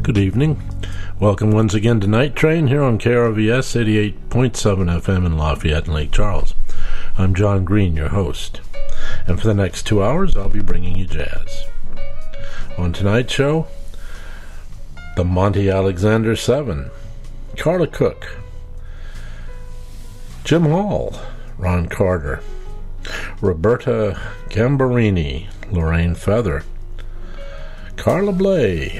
Good evening. Welcome once again to Night Train here on KRVS 88.7 FM in Lafayette and Lake Charles. I'm John Green, your host. And for the next 2 hours, I'll be bringing you jazz. On tonight's show, the Monty Alexander 7, Carla Cook, Jim Hall, Ron Carter, Roberta Gambarini, Lorraine Feather, Carla Bley.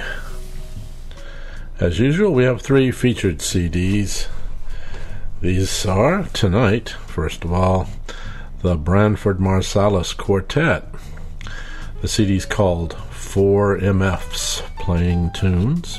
As usual, we have 3 featured CDs. These are, tonight, first of all, the Branford Marsalis Quartet. The CD's called 4 MFs Playing Tunes.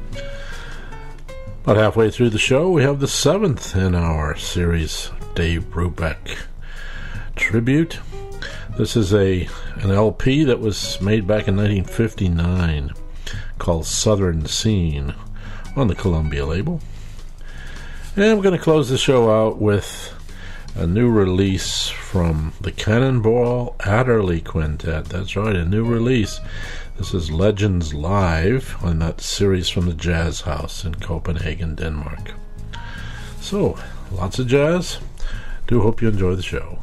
About halfway through the show, we have the 7th in our series, Dave Brubeck Tribute. This is an LP that was made back in 1959 called Southern Scene on the Columbia label. And we're going to close the show out with a new release from the Cannonball Adderley Quintet. That's right, a new release. This is Legends Live on that series from the Jazz House in Copenhagen, Denmark. So, lots of jazz. Do hope you enjoy the show.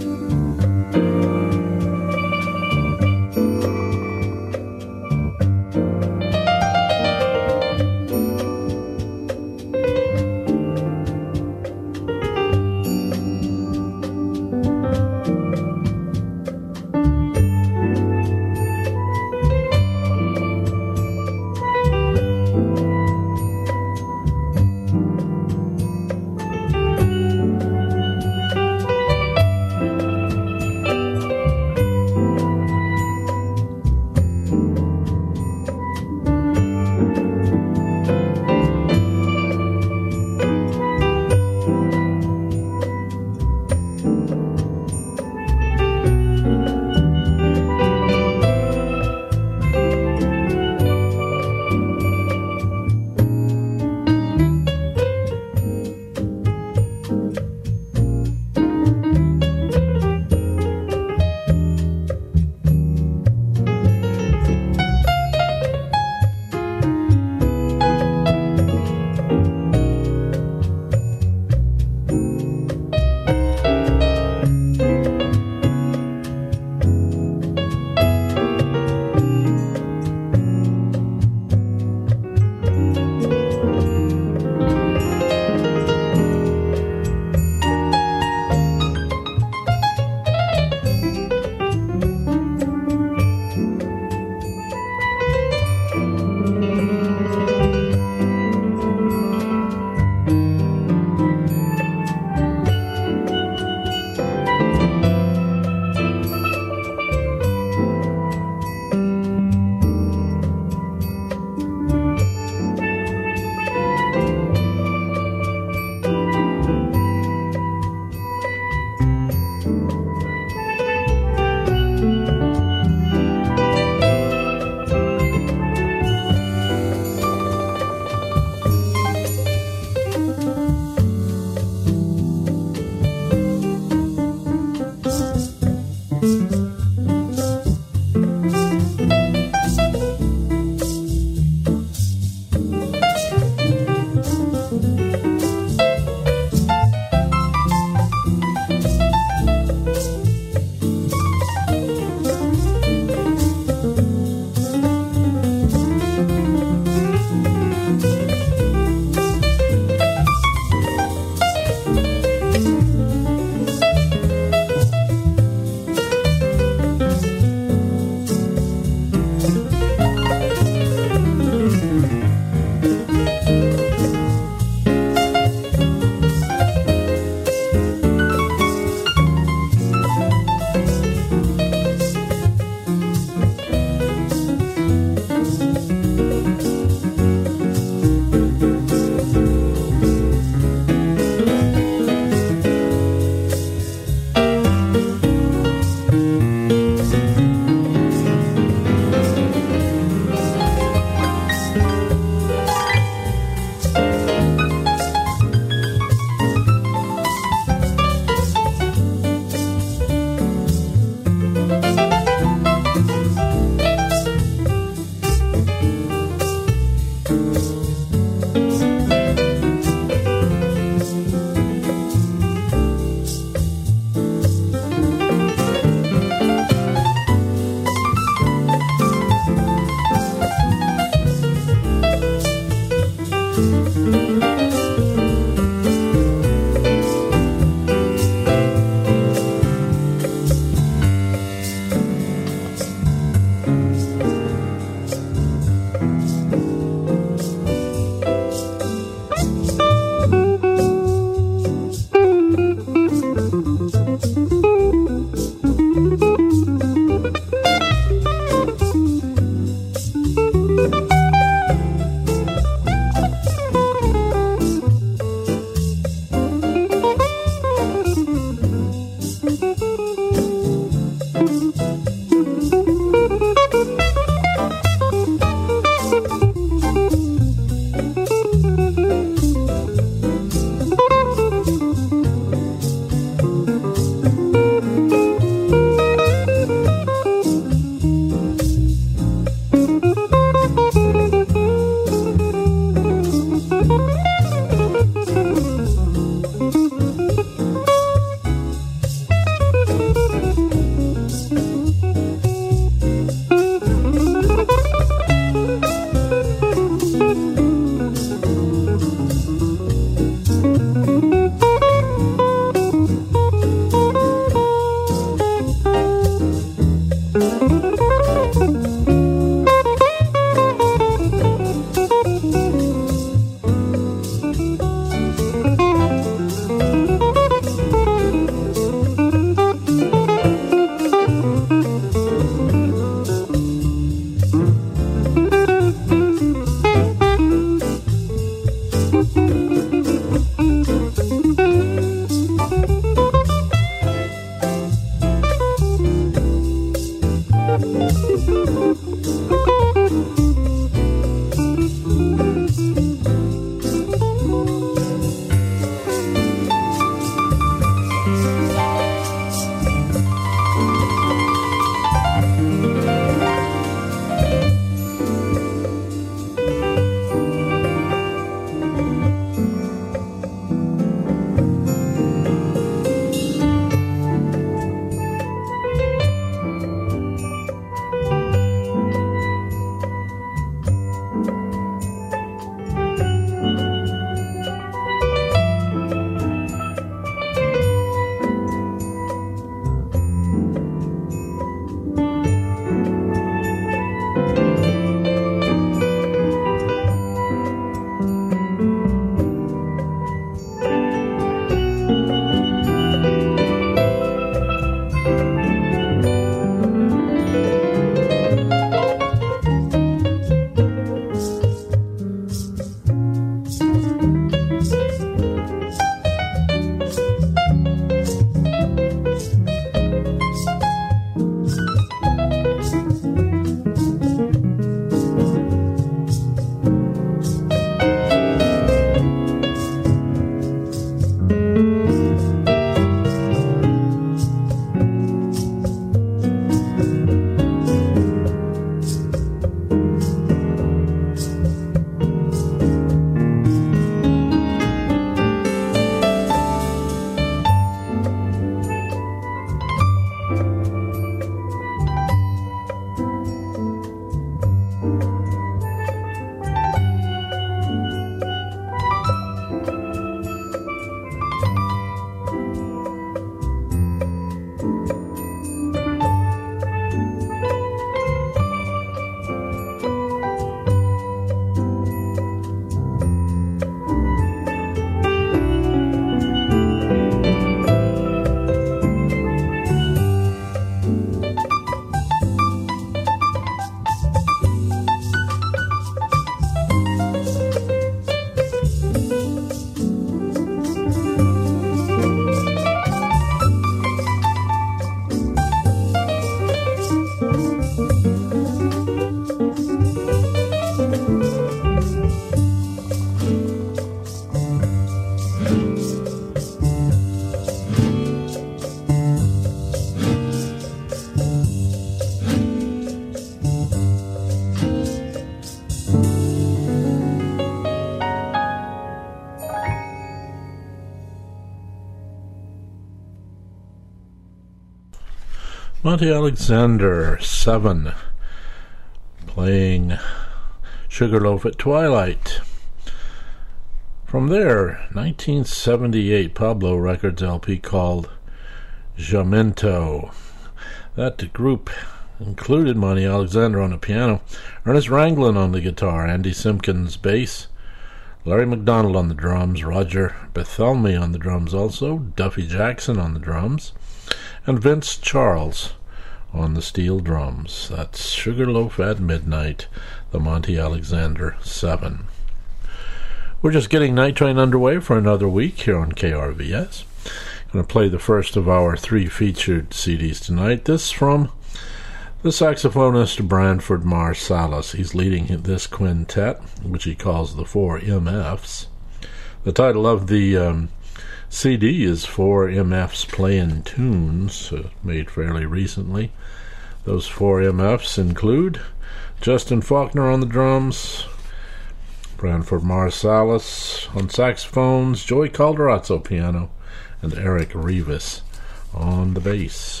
Monty Alexander 7 playing Sugarloaf at Twilight. From there, 1978 Pablo Records LP called Jamento. That group included Monty Alexander on the piano, Ernest Ranglin on the guitar, Andy Simpkins bass, Larry McDonald on the drums, Roger Bethelmy on the drums also, Duffy Jackson on the drums, and Vince Charles on the steel drums. That's Sugarloaf at Midnight, the Monty Alexander 7. We're just getting Night Train underway for another week here on KRVS. I'm going to play the first of our 3 featured CDs tonight. This from the saxophonist Branford Marsalis. He's leading this quintet, which he calls the 4 MFs. The title of the CD is 4 MFs Playing Tunes, made fairly recently. Those 4 MFs include Justin Faulkner on the drums, Branford Marsalis on saxophones, Joey Calderazzo piano, and Eric Rivas on the bass.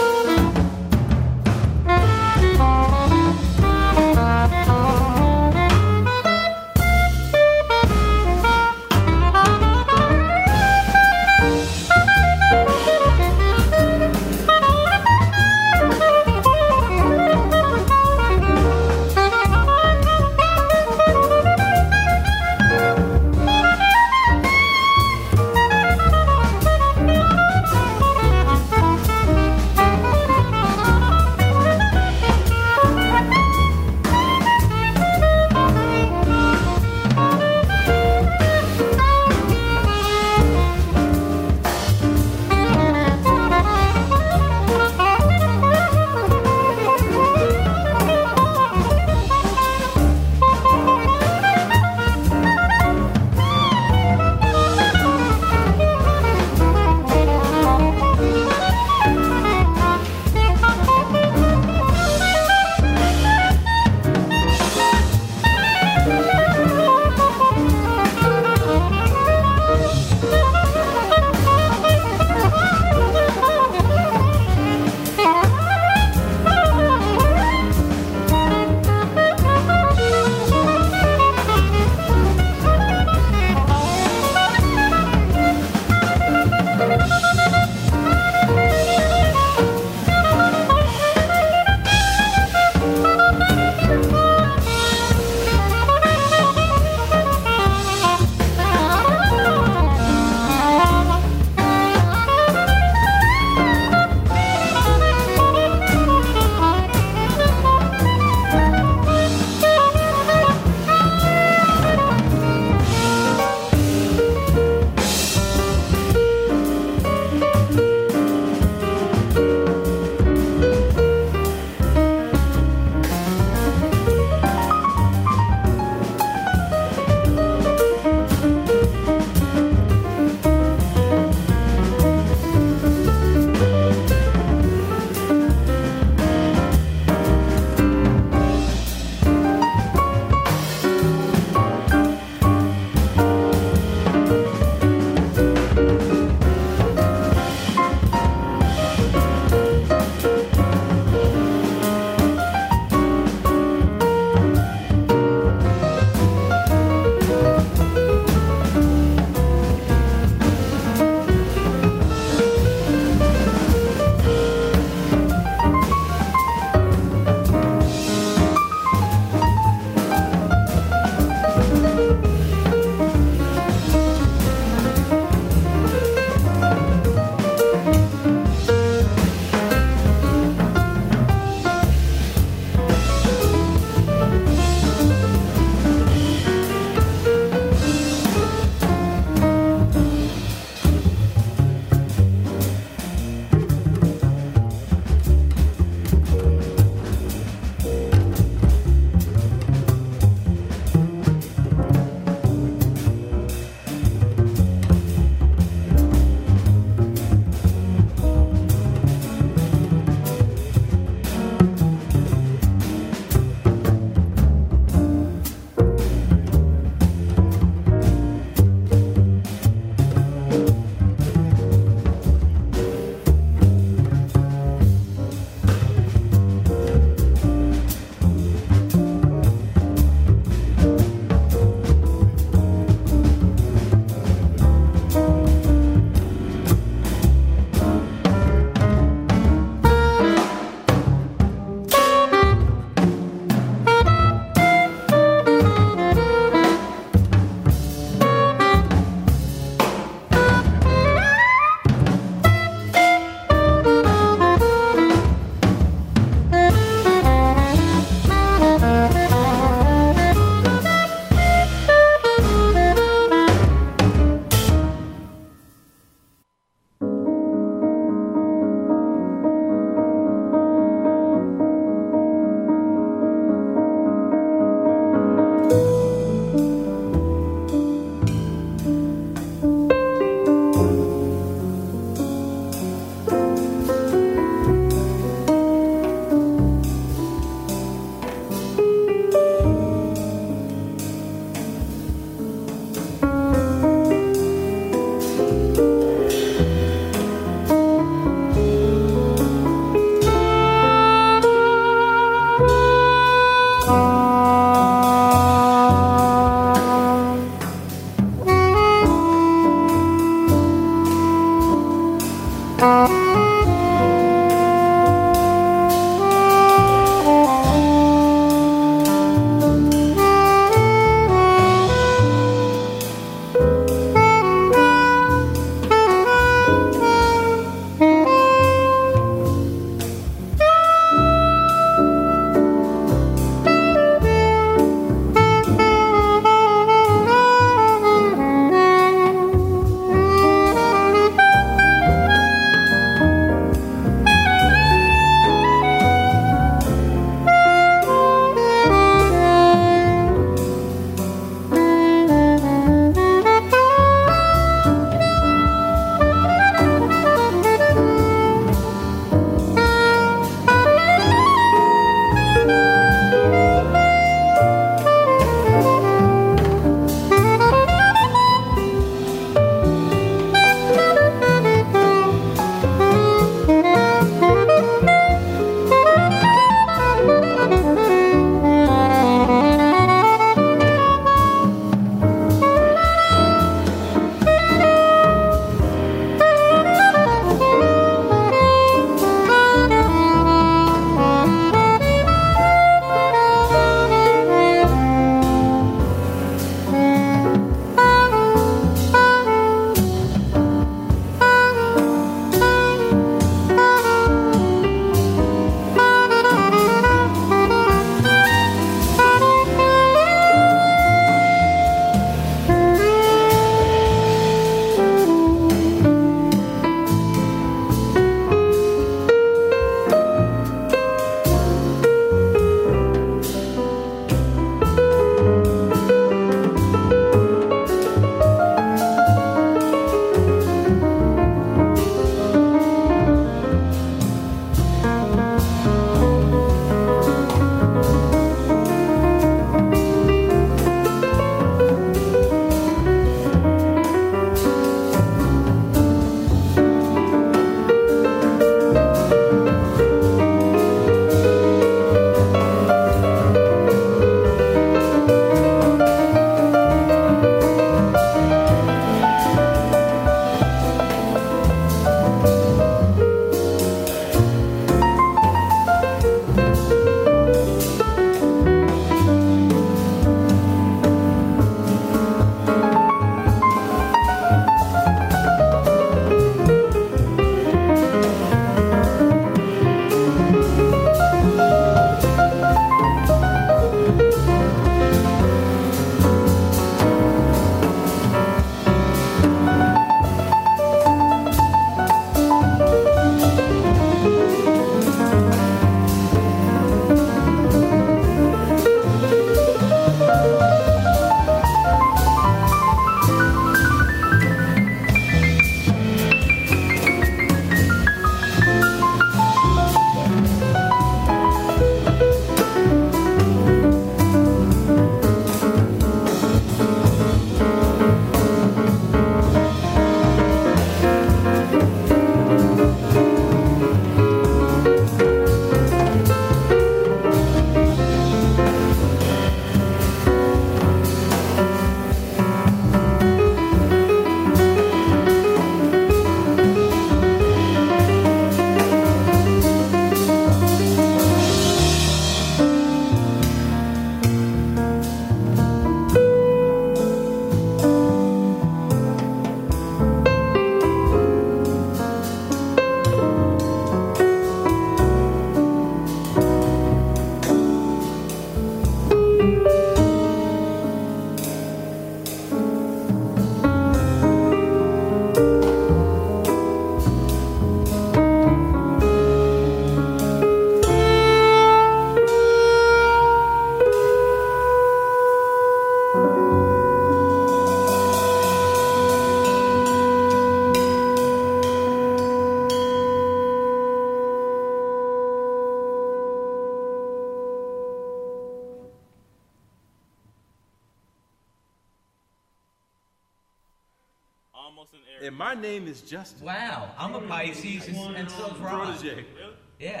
And my name is Justin. Wow, I'm a Pisces, and so's Rob. Protege. Really? Yeah.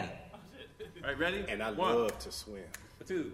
All right, ready? And I One, love to swim. 2.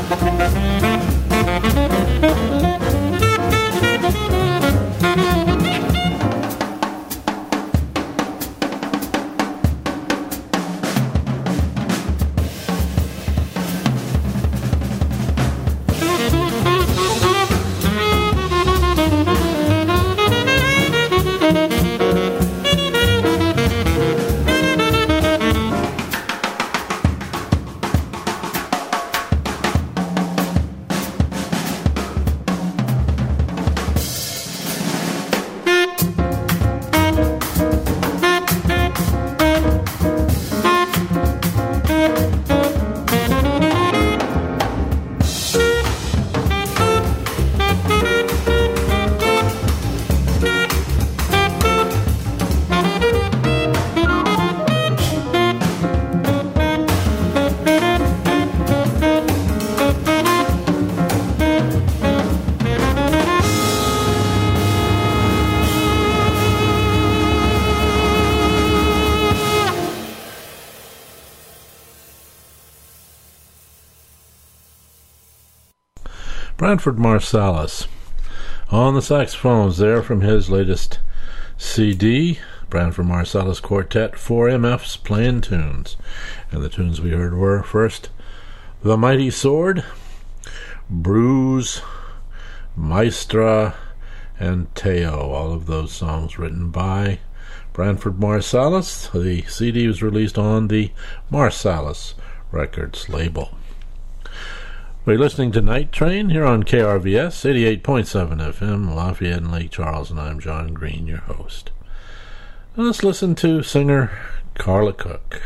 Branford Marsalis on the saxophones there from his latest CD, Branford Marsalis Quartet, 4MFs playing tunes. And the tunes we heard were first The Mighty Sword, Bruise, Maestra, and Teo. All of those songs written by Branford Marsalis. The CD was released on the Marsalis Records label. We're listening to Night Train here on KRVS 88.7 FM, Lafayette and Lake Charles, and I'm John Green, your host. Now let's listen to singer Carla Cook.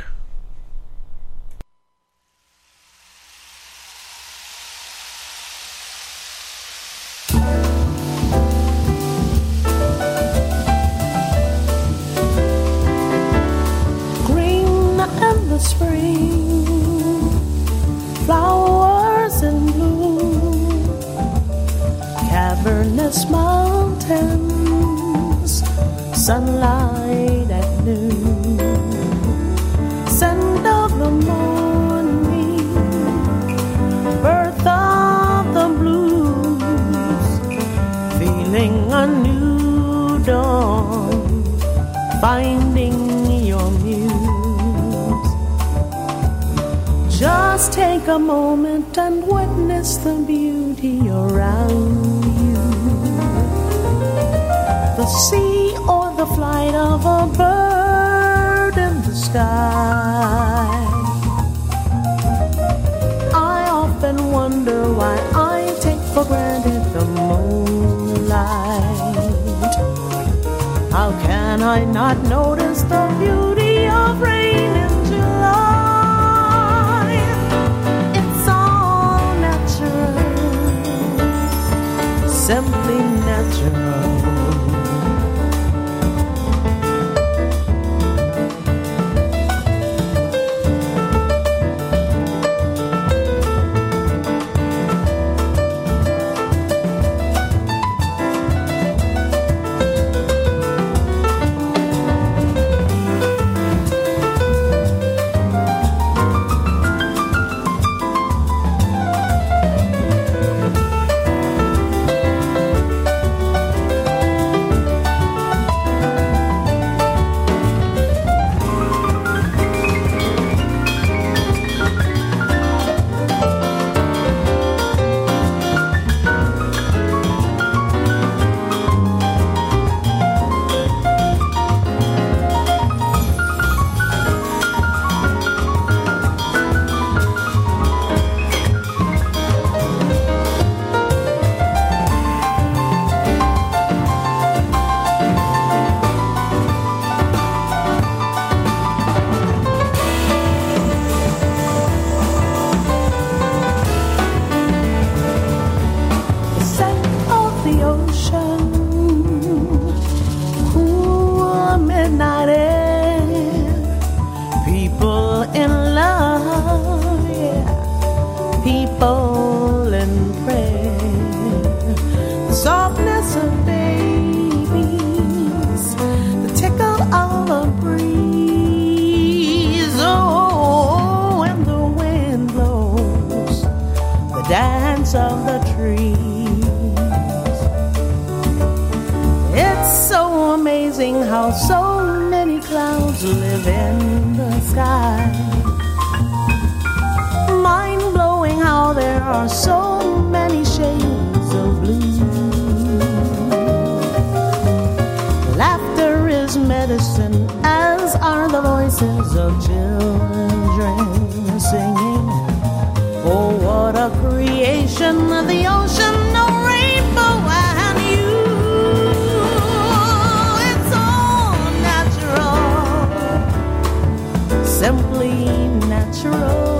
Green in the spring, flowers in bloom, cavernous mountains, sunlight at noon, scent of the morning, birth of the blues, feeling a new dawn, finding your muse. Just take a moment and witness the beauty around you. The sea or the flight of a bird in the sky. I often wonder why I take for granted the moonlight. How can I not notice the beauty of rain in July? It's all natural, simply natural. dance of the trees. It's so amazing how so many clouds live in the sky. Mind-blowing how there are so many shades of blue. Laughter is medicine, as are the voices of children singing. Oh, what a creation of the ocean, no rainbow and you. It's all natural, simply natural.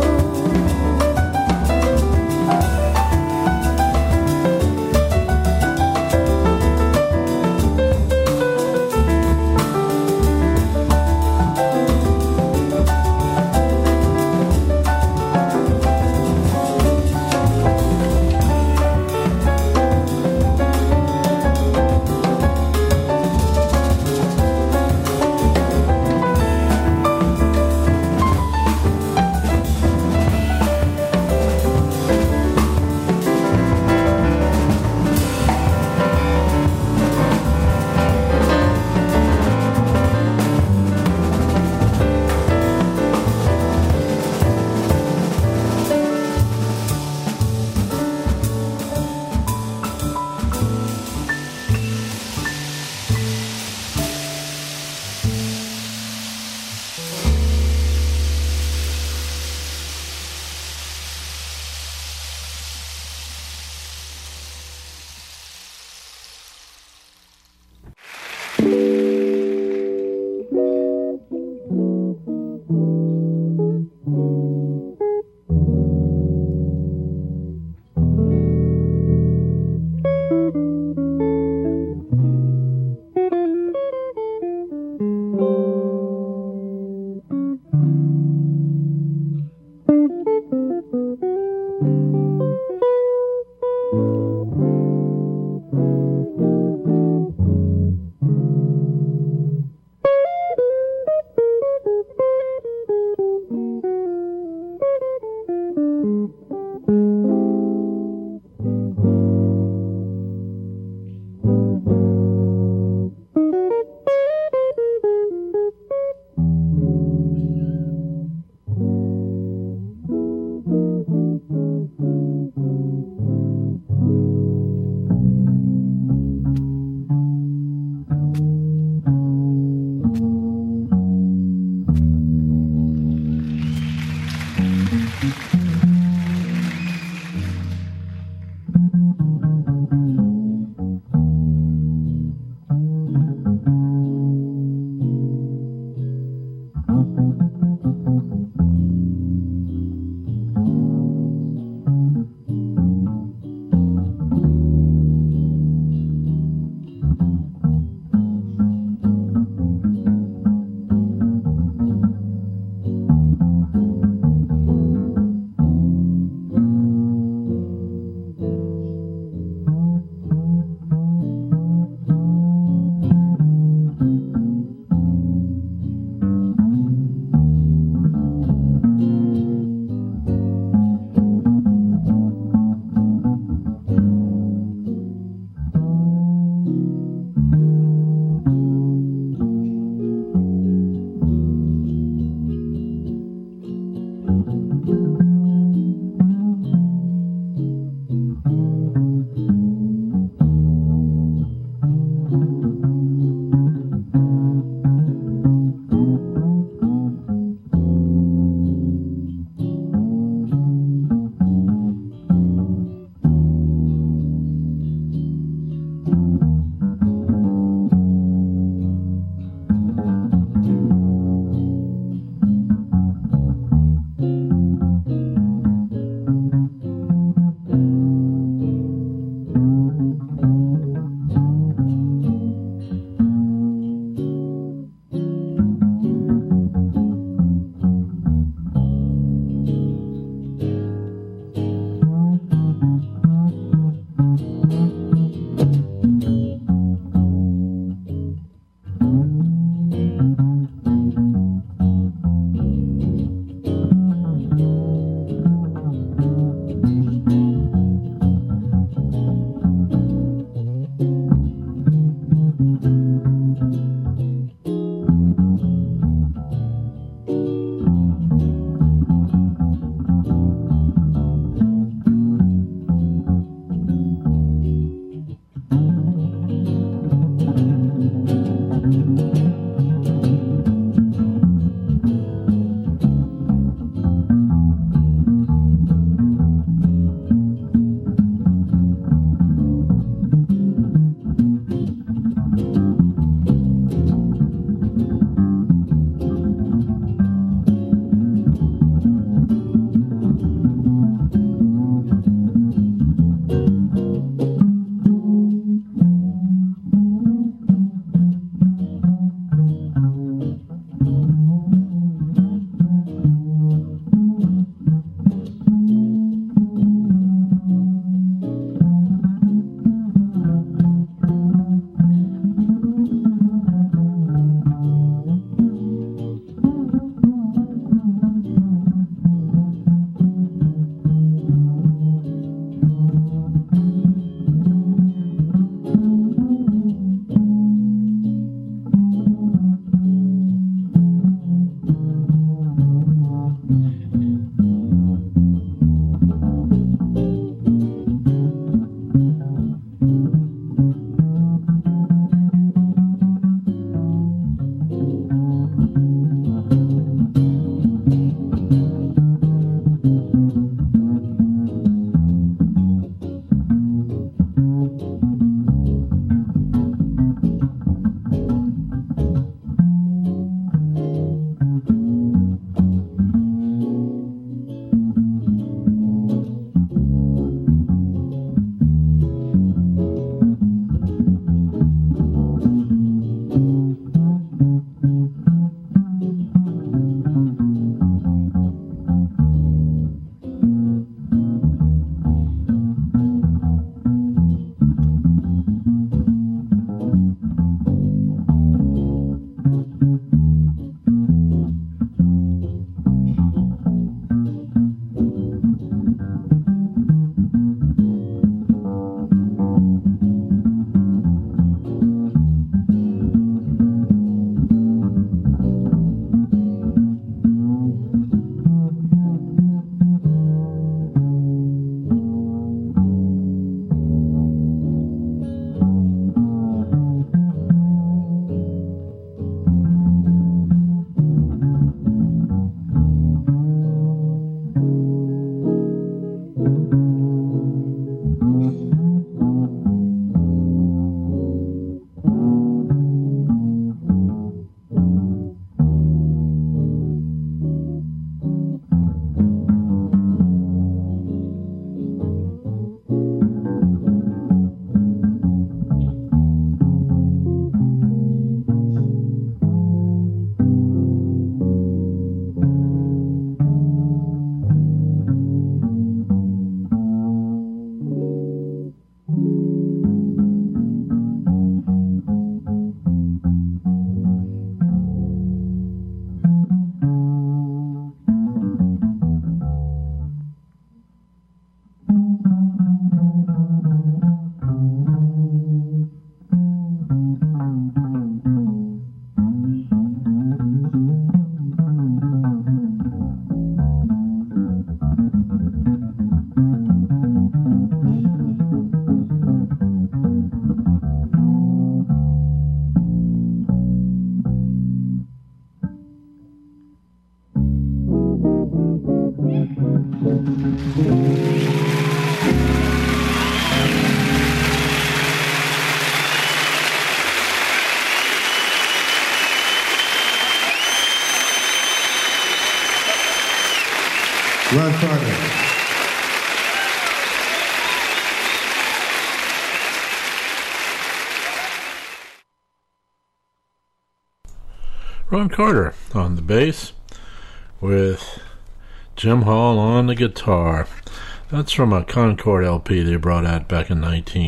Ron Carter on the bass with Jim Hall on the guitar. That's from a Concord LP they brought out back in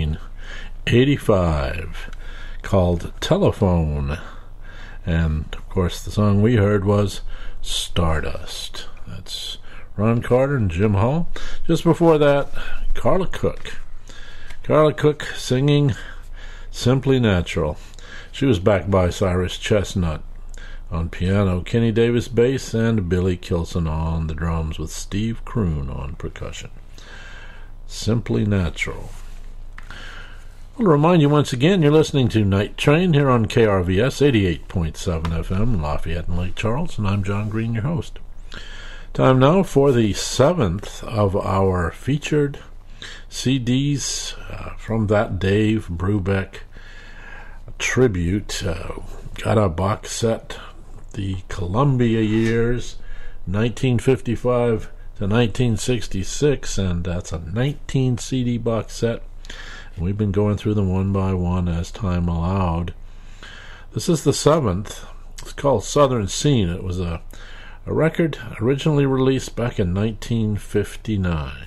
1985 called Telephone. And, of course, the song we heard was Stardust. That's Ron Carter and Jim Hall. Just before that, Carla Cook. Carla Cook singing Simply Natural. She was backed by Cyrus Chestnut on piano, Kenny Davis bass, and Billy Kilson on the drums with Steve Kroon on percussion. Simply Natural. I'll remind you once again, you're listening to Night Train here on KRVS 88.7 FM, Lafayette and Lake Charles, and I'm John Green, your host. Time now for the 7th of our featured CDs from that Dave Brubeck tribute. Got a box set, the Columbia years, 1955 to 1966, and that's a 19 CD box set. We've been going through them one by one as time allowed. This is the 7th. It's called Southern Scene. It was a record originally released back in 1959.